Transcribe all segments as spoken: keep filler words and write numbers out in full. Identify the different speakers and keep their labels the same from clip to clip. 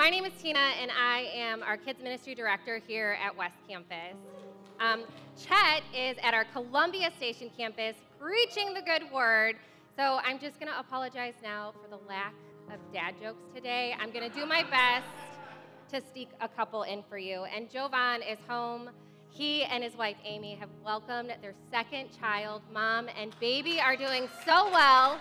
Speaker 1: My name is Tina, and I am our Kids Ministry Director here at West Campus. Um, Chet is at our Columbia Station campus preaching the good word, so I'm just going to apologize now for the lack of dad jokes today. I'm going to do my best to sneak a couple in for you. And Jovan is home. He and his wife, Amy, have welcomed their second child. Mom and baby are doing so well.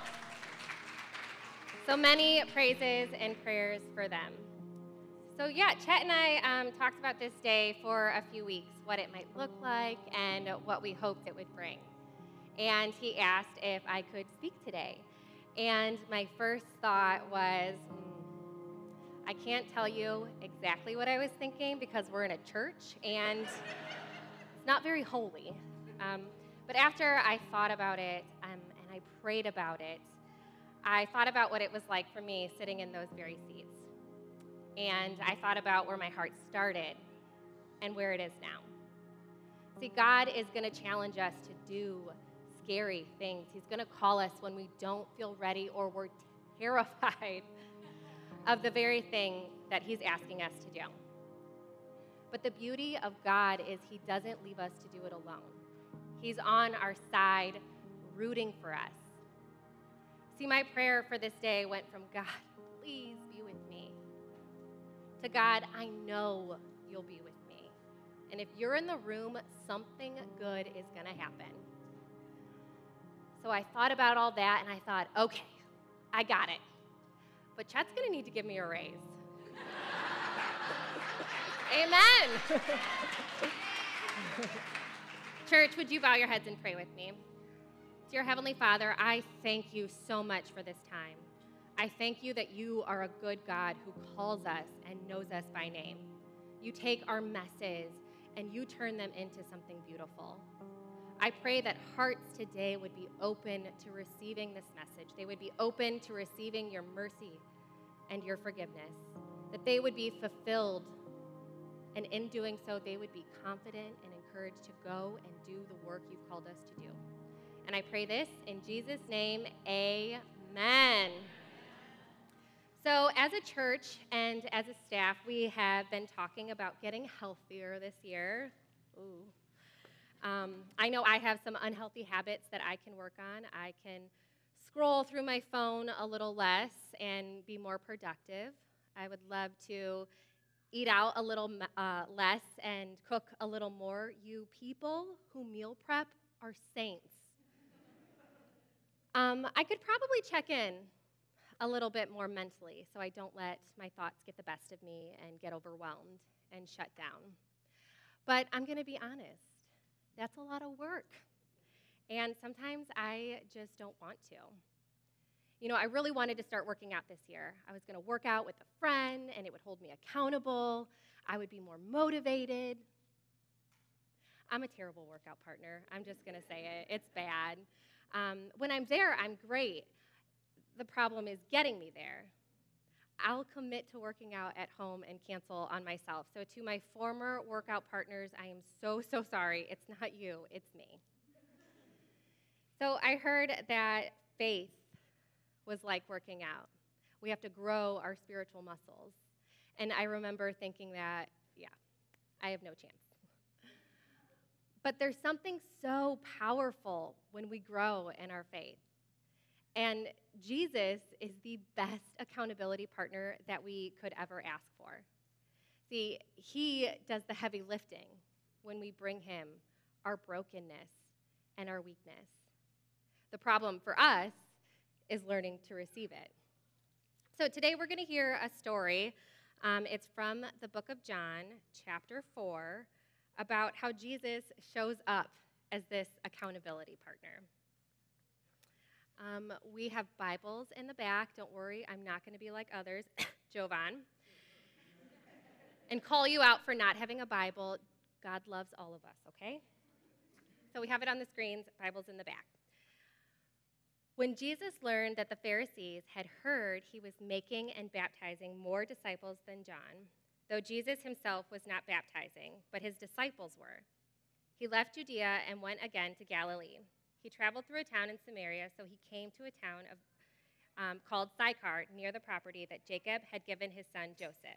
Speaker 1: So many praises and prayers for them. So yeah, Chet and I um, talked about this day for a few weeks, what it might look like and what we hoped it would bring. And he asked if I could speak today. And my first thought was, hmm, I can't tell you exactly what I was thinking because we're in a church and it's not very holy. Um, but after I thought about it um, and I prayed about it, I thought about what it was like for me sitting in those very seats. And I thought about where my heart started and where it is now. See, God is going to challenge us to do scary things. He's going to call us when we don't feel ready or we're terrified of the very thing that he's asking us to do. But the beauty of God is he doesn't leave us to do it alone. He's on our side, rooting for us. See, my prayer for this day went from, God, please be with me, to God, I know you'll be with me. And if you're in the room, something good is going to happen. So I thought about all that, and I thought, okay, I got it. But Chet's going to need to give me a raise. Amen. Church, would you bow your heads and pray with me? Dear Heavenly Father, I thank you so much for this time. I thank you that you are a good God who calls us and knows us by name. You take our messes and you turn them into something beautiful. I pray that hearts today would be open to receiving this message. They would be open to receiving your mercy and your forgiveness, that they would be fulfilled, and in doing so, they would be confident and encouraged to go and do the work you've called us to do. And I pray this in Jesus' name, amen. So as a church and as a staff, we have been talking about getting healthier this year. Ooh. Um, I know I have some unhealthy habits that I can work on. I can scroll through my phone a little less and be more productive. I would love to eat out a little uh, less and cook a little more. You people who meal prep are saints. Um, I could probably check in a little bit more mentally so I don't let my thoughts get the best of me and get overwhelmed and shut down. But I'm going to be honest, that's a lot of work. And sometimes I just don't want to. You know, I really wanted to start working out this year. I was going to work out with a friend and it would hold me accountable. I would be more motivated. I'm a terrible workout partner. I'm just going to say it. It's bad. Um, when I'm there, I'm great. The problem is getting me there. I'll commit to working out at home and cancel on myself. So to my former workout partners, I am so, so sorry. It's not you, it's me. So I heard that faith was like working out. We have to grow our spiritual muscles. And I remember thinking that, yeah, I have no chance. But there's something so powerful when we grow in our faith. And Jesus is the best accountability partner that we could ever ask for. See, he does the heavy lifting when we bring him our brokenness and our weakness. The problem for us is learning to receive it. So today we're going to hear a story. Um, it's from the book of John, chapter four, about how Jesus shows up as this accountability partner. Um, we have Bibles in the back. Don't worry, I'm not going to be like others, Jovan, and call you out for not having a Bible. God loves all of us, okay? So we have it on the screens, Bibles in the back. When Jesus learned that the Pharisees had heard he was making and baptizing more disciples than John, though Jesus himself was not baptizing, but his disciples were, he left Judea and went again to Galilee. He traveled through a town in Samaria, so he came to a town of, um, called Sychar, near the property that Jacob had given his son Joseph.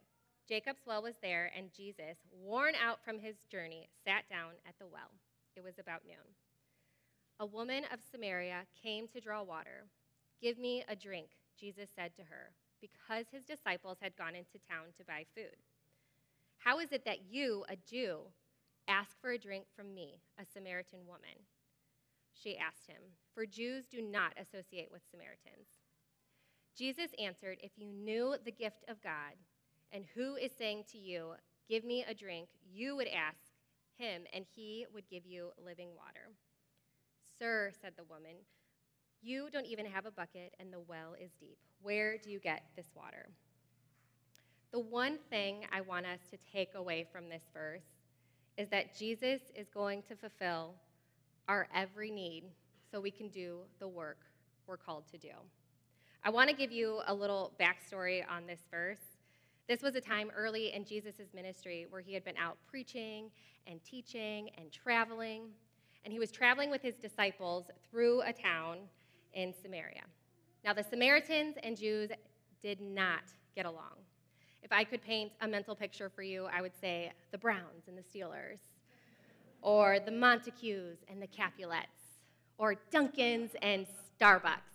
Speaker 1: Jacob's well was there, and Jesus, worn out from his journey, sat down at the well. It was about noon. A woman of Samaria came to draw water. "Give me a drink," Jesus said to her, because his disciples had gone into town to buy food. "How is it that you, a Jew, ask for a drink from me, a Samaritan woman?" She asked him, for Jews do not associate with Samaritans. Jesus answered, "If you knew the gift of God and who is saying to you, 'Give me a drink,' you would ask him, and he would give you living water." "Sir," said the woman, "you don't even have a bucket, and the well is deep. Where do you get this water?" The one thing I want us to take away from this verse is that Jesus is going to fulfill our every need so we can do the work we're called to do. I want to give you a little backstory on this verse. This was a time early in Jesus' ministry where he had been out preaching and teaching and traveling, and he was traveling with his disciples through a town in Samaria. Now, the Samaritans and Jews did not get along. If I could paint a mental picture for you, I would say the Browns and the Steelers, or the Montagues and the Capulets, or Dunkins and Starbucks.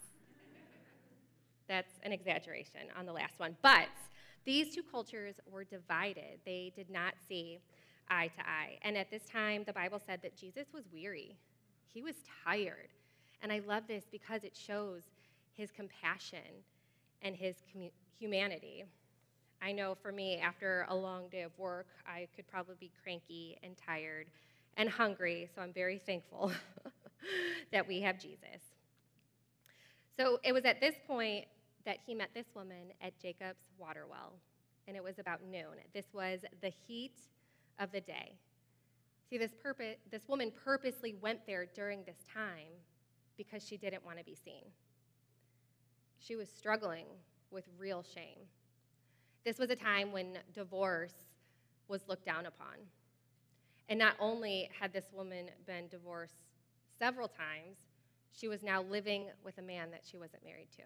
Speaker 1: That's an exaggeration on the last one. But these two cultures were divided. They did not see eye to eye. And at this time, the Bible said that Jesus was weary. He was tired. And I love this because it shows his compassion and his commu- humanity. I know for me, after a long day of work, I could probably be cranky and tired and hungry, so I'm very thankful that we have Jesus. So it was at this point that he met this woman at Jacob's water well, and it was about noon. This was the heat of the day. See, this, purpose, this woman purposely went there during this time because she didn't want to be seen. She was struggling with real shame. This was a time when divorce was looked down upon. And not only had this woman been divorced several times, she was now living with a man that she wasn't married to.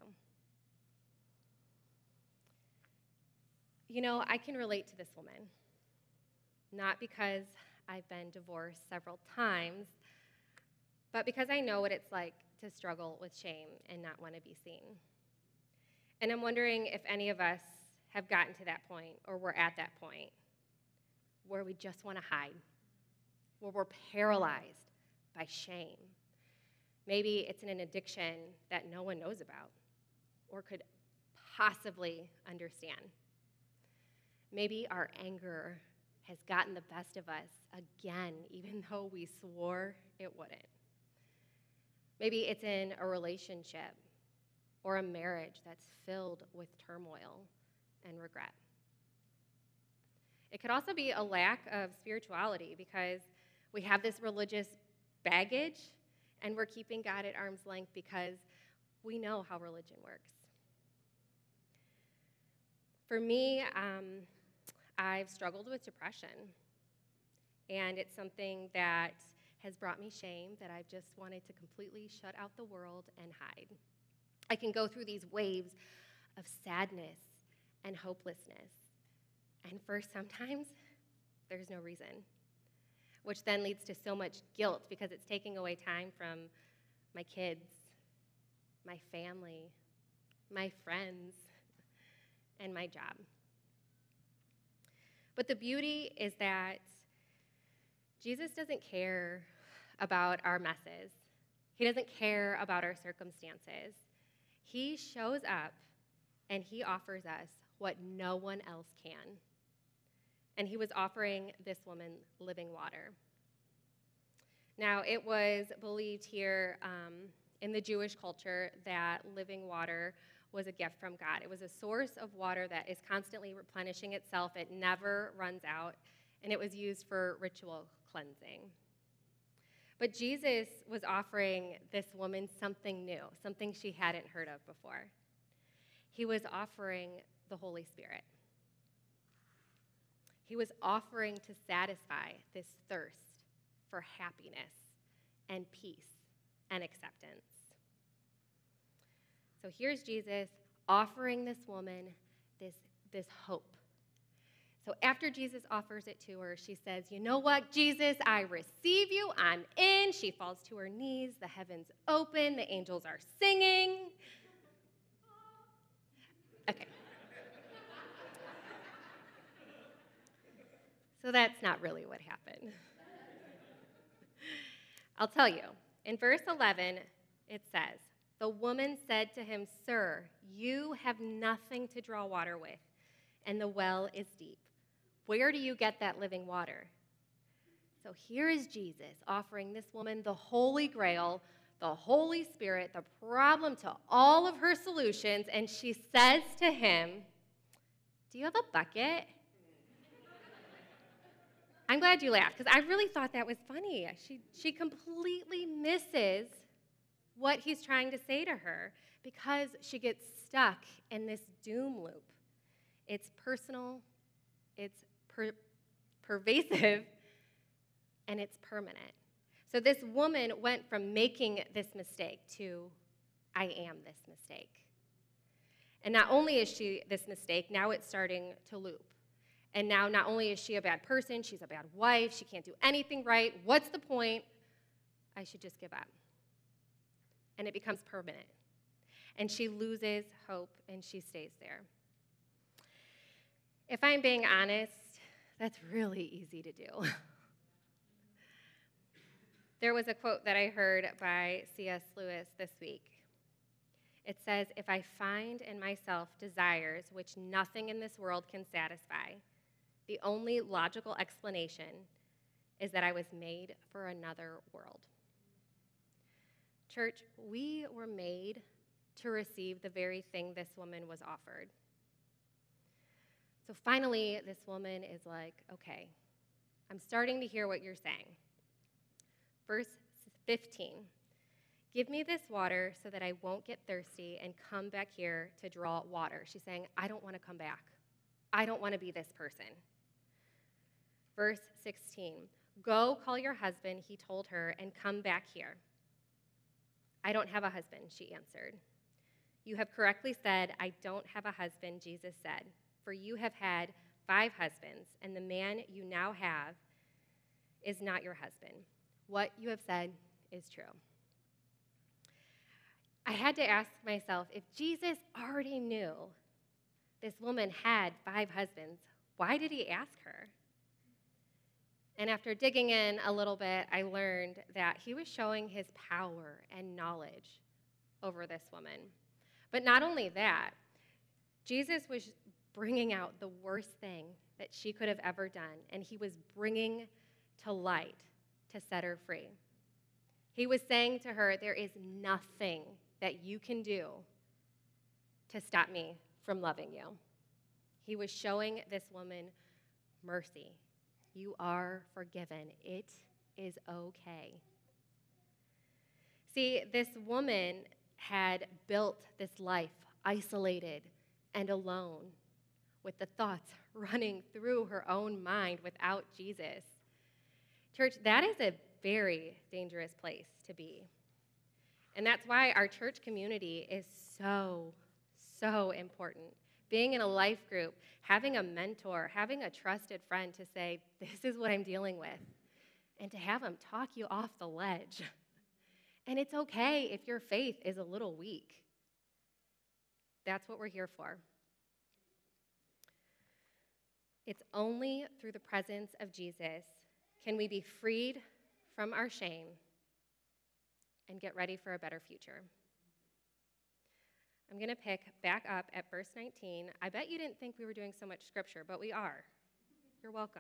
Speaker 1: You know, I can relate to this woman, not because I've been divorced several times, but because I know what it's like to struggle with shame and not want to be seen. And I'm wondering if any of us have gotten to that point, or we're at that point, where we just want to hide, where we're paralyzed by shame. Maybe it's an addiction that no one knows about or could possibly understand. Maybe our anger has gotten the best of us again, even though we swore it wouldn't. Maybe it's in a relationship or a marriage that's filled with turmoil and regret. It could also be a lack of spirituality because we have this religious baggage and we're keeping God at arm's length because we know how religion works. For me, um, I've struggled with depression, and it's something that has brought me shame that I've just wanted to completely shut out the world and hide. I can go through these waves of sadness and hopelessness, and for sometimes, there's no reason, which then leads to so much guilt because it's taking away time from my kids, my family, my friends, and my job. But the beauty is that Jesus doesn't care about our messes. He doesn't care about our circumstances. He shows up and he offers us what no one else can. And he was offering this woman living water. Now, it was believed here um, in the Jewish culture that living water was a gift from God. It was a source of water that is constantly replenishing itself. It never runs out, and it was used for ritual cleansing. But Jesus was offering this woman something new, something she hadn't heard of before. He was offering the Holy Spirit. He was offering to satisfy this thirst for happiness and peace and acceptance. So here's Jesus offering this woman this, this hope. So after Jesus offers it to her, she says, you know what, Jesus, I receive you. I'm in. She falls to her knees. The heavens open. The angels are singing. Okay. So that's not really what happened. I'll tell you. In verse eleven, it says, the woman said to him, Sir, you have nothing to draw water with, and the well is deep. Where do you get that living water? So here is Jesus offering this woman the Holy Grail, the Holy Spirit, the problem to all of her solutions, and she says to him, do you have a bucket? I'm glad you laughed, because I really thought that was funny. She, she completely misses what he's trying to say to her because she gets stuck in this doom loop. It's personal, it's per- pervasive, and it's permanent. So this woman went from making this mistake to, I am this mistake. And not only is she this mistake, now it's starting to loop. And now not only is she a bad person, she's a bad wife, she can't do anything right. What's the point? I should just give up. And it becomes permanent. And she loses hope and she stays there. If I'm being honest, that's really easy to do. There was a quote that I heard by C S Lewis this week. It says, if I find in myself desires which nothing in this world can satisfy, the only logical explanation is that I was made for another world. Church, we were made to receive the very thing this woman was offered. So finally, this woman is like, okay, I'm starting to hear what you're saying. Verse fifteen, give me this water so that I won't get thirsty and come back here to draw water. She's saying, I don't want to come back. I don't want to be this person. Verse sixteen, go call your husband, he told her, and come back here. I don't have a husband, she answered. You have correctly said, I don't have a husband, Jesus said, for you have had five husbands, and the man you now have is not your husband. What you have said is true. I had to ask myself, if Jesus already knew this woman had five husbands, why did he ask her? And after digging in a little bit, I learned that he was showing his power and knowledge over this woman. But not only that, Jesus was bringing out the worst thing that she could have ever done, and he was bringing to light to set her free. He was saying to her, there is nothing that you can do to stop me from loving you. He was showing this woman mercy. You are forgiven. It is okay. See, this woman had built this life isolated and alone, with the thoughts running through her own mind without Jesus. Church, that is a very dangerous place to be. And that's why our church community is so, so important. Being in a life group, having a mentor, having a trusted friend to say, this is what I'm dealing with, and to have them talk you off the ledge. And it's okay if your faith is a little weak. That's what we're here for. It's only through the presence of Jesus can we be freed from our shame and get ready for a better future. I'm going to pick back up at verse nineteen. I bet you didn't think we were doing so much scripture, but we are. You're welcome.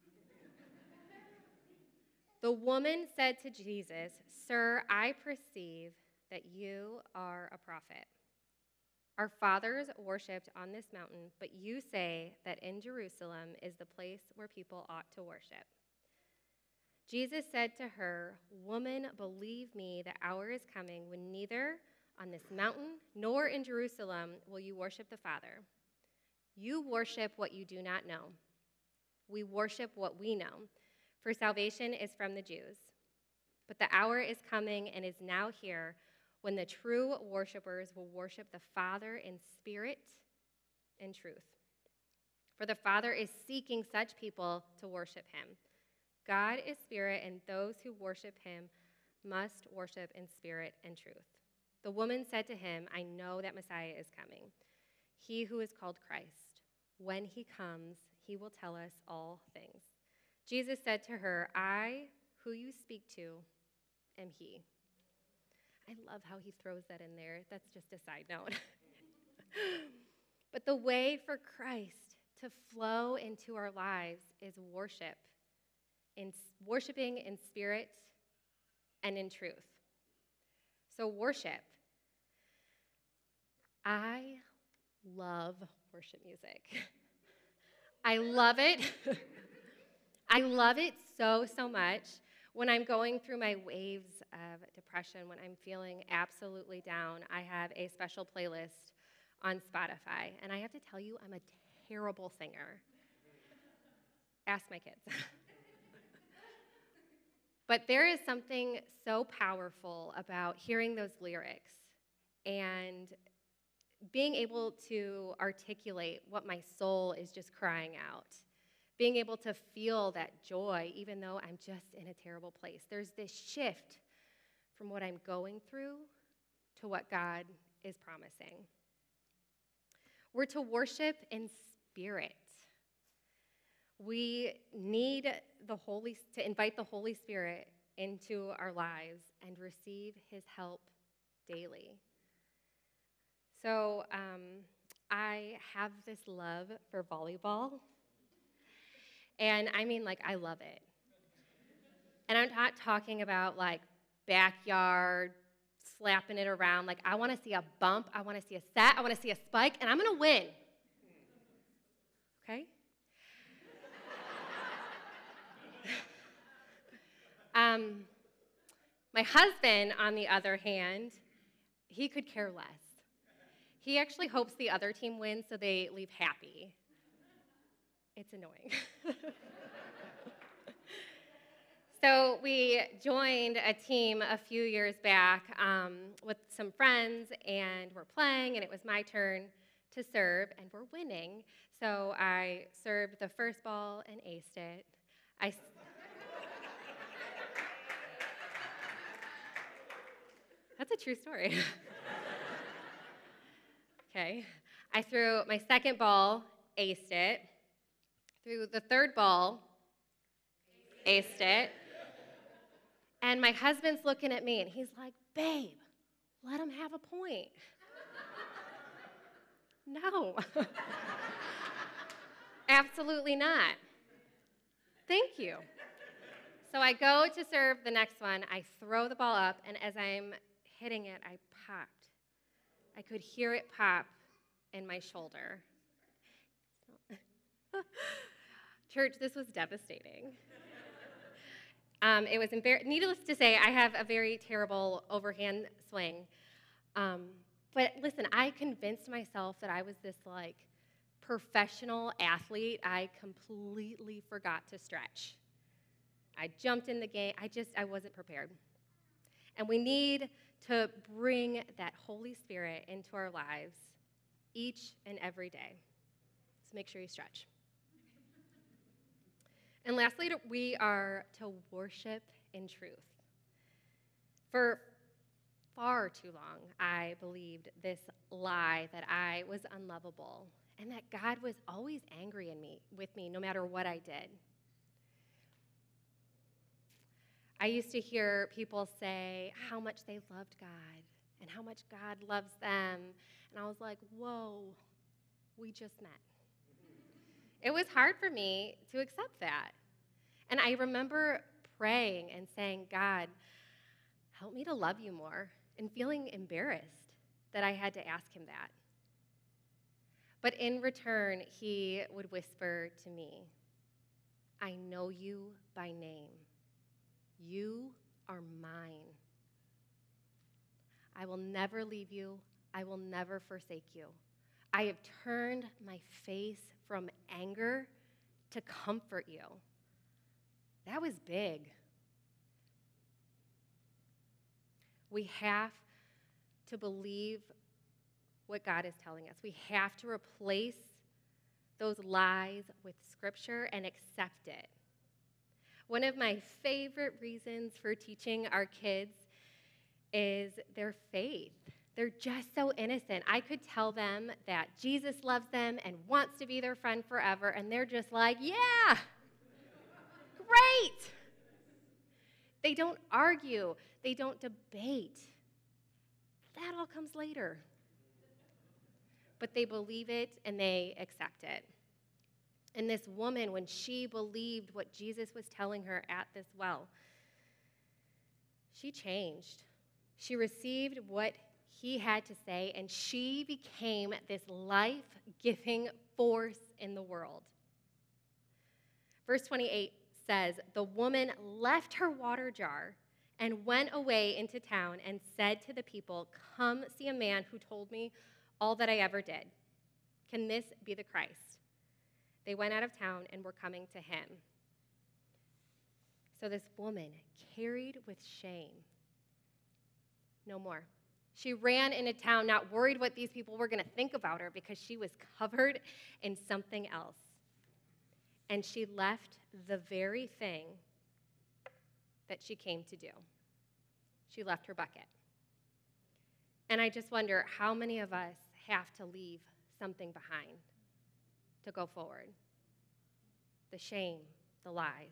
Speaker 1: The woman said to Jesus, Sir, I perceive that you are a prophet. Our fathers worshipped on this mountain, but you say that in Jerusalem is the place where people ought to worship. Jesus said to her, Woman, believe me, the hour is coming when neither on this mountain nor in Jerusalem will you worship the Father. You worship what you do not know. We worship what we know, for salvation is from the Jews. But the hour is coming and is now here when the true worshipers will worship the Father in spirit and truth. For the Father is seeking such people to worship him. God is spirit, and those who worship him must worship in spirit and truth. The woman said to him, I know that Messiah is coming, he who is called Christ. When he comes, he will tell us all things. Jesus said to her, I, who you speak to, am he. I love how he throws that in there. That's just a side note. But the way for Christ to flow into our lives is worship, in worshiping in spirit and in truth. So worship. I love worship music. I love it. I love it so, so much. When I'm going through my waves of depression, when I'm feeling absolutely down, I have a special playlist on Spotify. And I have to tell you, I'm a terrible singer. Ask my kids. But there is something so powerful about hearing those lyrics and being able to articulate what my soul is just crying out. Being able to feel that joy, even though I'm just in a terrible place. There's this shift from what I'm going through to what God is promising. We're to worship in spirit. We need the Holy to invite the Holy Spirit into our lives and receive his help daily. So um, I have this love for volleyball. And I mean, like, I love it. And I'm not talking about, like, backyard, slapping it around. Like, I want to see a bump. I want to see a set. I want to see a spike. And I'm going to win. Okay? um, my husband, on the other hand, he could care less. He actually hopes the other team wins so they leave happy. It's annoying. So we joined a team a few years back um, with some friends, and we're playing, and it was my turn to serve, and we're winning. So I served the first ball and aced it. I That's a true story. Okay. I threw my second ball, aced it. Threw the third ball, aced it. And my husband's looking at me, and he's like, babe, let him have a point. No. Absolutely not. Thank you. So I go to serve the next one. I throw the ball up, and as I'm hitting it, I popped. I could hear it pop in my shoulder. Church, this was devastating. Um, it was embar- needless to say, I have a very terrible overhand swing. Um, but listen, I convinced myself that I was this like professional athlete. I completely forgot to stretch. I jumped in the game. I just, I wasn't prepared. And we need to bring that Holy Spirit into our lives each and every day. So make sure you stretch. And lastly, we are to worship in truth. For far too long, I believed this lie that I was unlovable and that God was always angry in me, with me no matter what I did. I used to hear people say how much they loved God and how much God loves them. And I was like, whoa, we just met. It was hard for me to accept that. And I remember praying and saying, God, help me to love you more, and feeling embarrassed that I had to ask him that. But in return, he would whisper to me, I know you by name. You are mine. I will never leave you. I will never forsake you. I have turned my face from anger to comfort you. That was big. We have to believe what God is telling us. We have to replace those lies with Scripture and accept it. One of my favorite reasons for teaching our kids is their faith. They're just so innocent. I could tell them that Jesus loves them and wants to be their friend forever, and they're just like, yeah, great. They don't argue. They don't debate. That all comes later. But they believe it and they accept it. And this woman, when she believed what Jesus was telling her at this well, she changed. She received what he had to say, and she became this life-giving force in the world. Verse twenty-eight says, the woman left her water jar and went away into town and said to the people, come see a man who told me all that I ever did. Can this be the Christ? They went out of town and were coming to him. So this woman, carried with shame, no more. She ran into town, not worried what these people were going to think about her because she was covered in something else. And she left the very thing that she came to do. She left her bucket. And I just wonder how many of us have to leave something behind to go forward. The shame, the lies.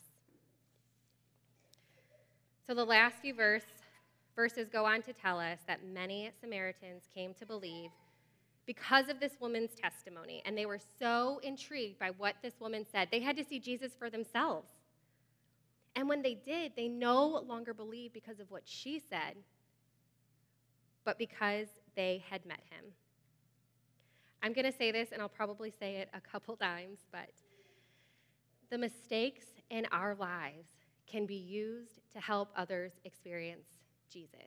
Speaker 1: So the last few verse, verses go on to tell us that many Samaritans came to believe because of this woman's testimony, and they were so intrigued by what this woman said. They had to see Jesus for themselves. And when they did, they no longer believed because of what she said, but because they had met him. I'm going to say this, and I'll probably say it a couple times, but the mistakes in our lives can be used to help others experience Jesus.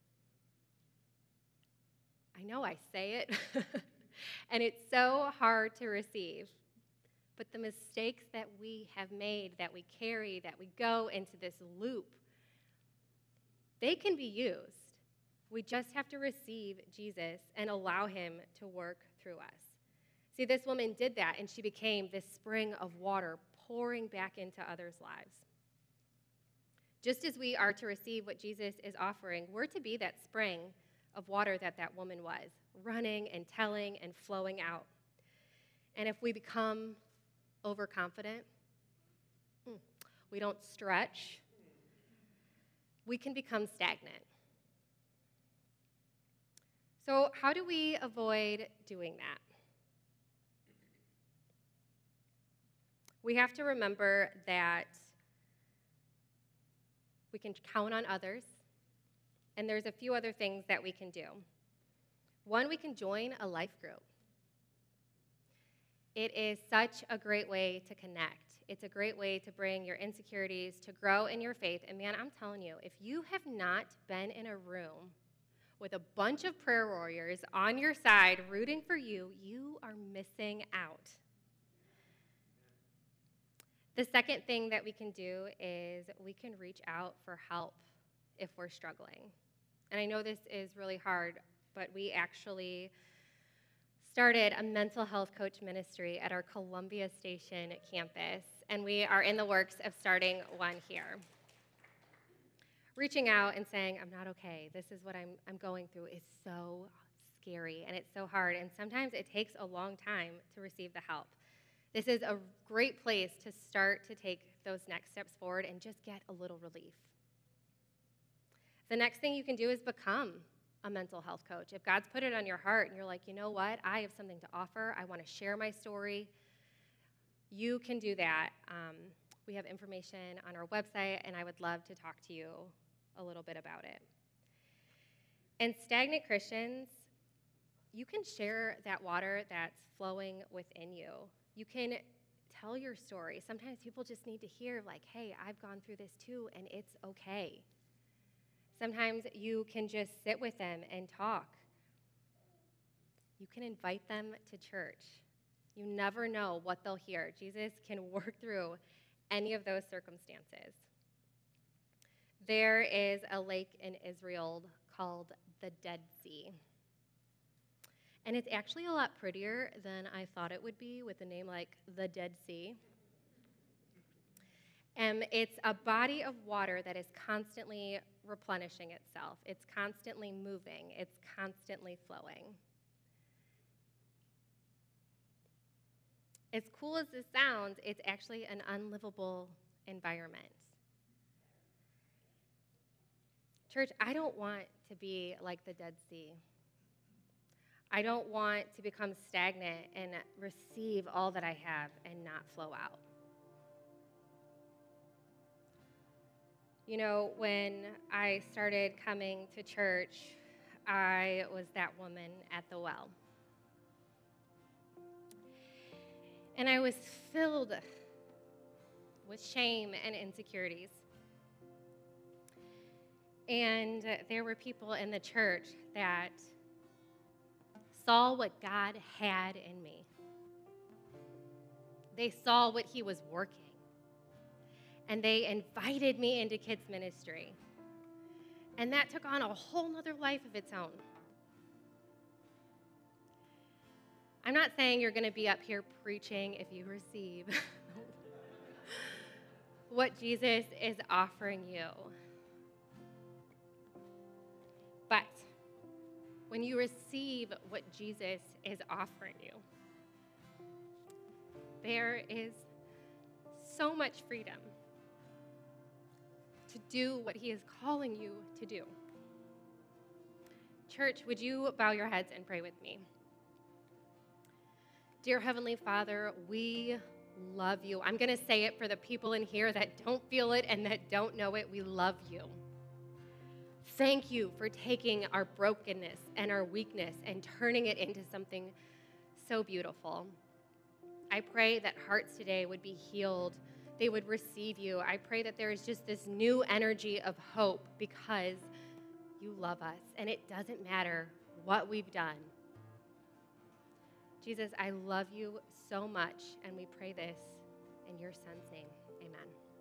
Speaker 1: I know I say it, and it's so hard to receive, but the mistakes that we have made, that we carry, that we go into this loop, they can be used. We just have to receive Jesus and allow him to work through us. See, this woman did that, and she became this spring of water pouring back into others' lives. Just as we are to receive what Jesus is offering, we're to be that spring of water that that woman was, running and telling and flowing out. And if we become overconfident, we don't stretch, we can become stagnant. So how do we avoid doing that? We have to remember that we can count on others, and there's a few other things that we can do. One, we can join a life group. It is such a great way to connect. It's a great way to bring your insecurities, to grow in your faith. And man, I'm telling you, if you have not been in a room with a bunch of prayer warriors on your side rooting for you, you are missing out. The second thing that we can do is we can reach out for help if we're struggling. And I know this is really hard, but we actually started a mental health coach ministry at our Columbia Station campus, and we are in the works of starting one here. Reaching out and saying, I'm not okay, this is what I'm, I'm going through, is so scary, and it's so hard, and sometimes it takes a long time to receive the help. This is a great place to start to take those next steps forward and just get a little relief. The next thing you can do is become a mental health coach. If God's put it on your heart and you're like, you know what, I have something to offer, I want to share my story, you can do that. Um, we have information on our website, and I would love to talk to you a little bit about it. And stagnant Christians, you can share that water that's flowing within you. You can tell your story. Sometimes people just need to hear, like, hey, I've gone through this too, and it's okay. Sometimes you can just sit with them and talk. You can invite them to church. You never know what they'll hear. Jesus can work through any of those circumstances. There is a lake in Israel called the Dead Sea. And it's actually a lot prettier than I thought it would be with a name like the Dead Sea. And it's a body of water that is constantly replenishing itself. It's constantly moving. It's constantly flowing. As cool as this sounds, it's actually an unlivable environment. Church, I don't want to be like the Dead Sea. I don't want to become stagnant and receive all that I have and not flow out. You know, when I started coming to church, I was that woman at the well. And I was filled with shame and insecurities. And there were people in the church that saw what God had in me. They saw what he was working. And they invited me into kids ministry. And that took on a whole nother life of its own. I'm not saying you're going to be up here preaching if you receive what Jesus is offering you. But when you receive what Jesus is offering you, there is so much freedom to do what he is calling you to do. Church, would you bow your heads and pray with me? Dear Heavenly Father, we love you. I'm going to say it for the people in here that don't feel it and that don't know it. We love you. Thank you for taking our brokenness and our weakness and turning it into something so beautiful. I pray that hearts today would be healed. They would receive you. I pray that there is just this new energy of hope because you love us, and it doesn't matter what we've done. Jesus, I love you so much, and we pray this in your Son's name. Amen.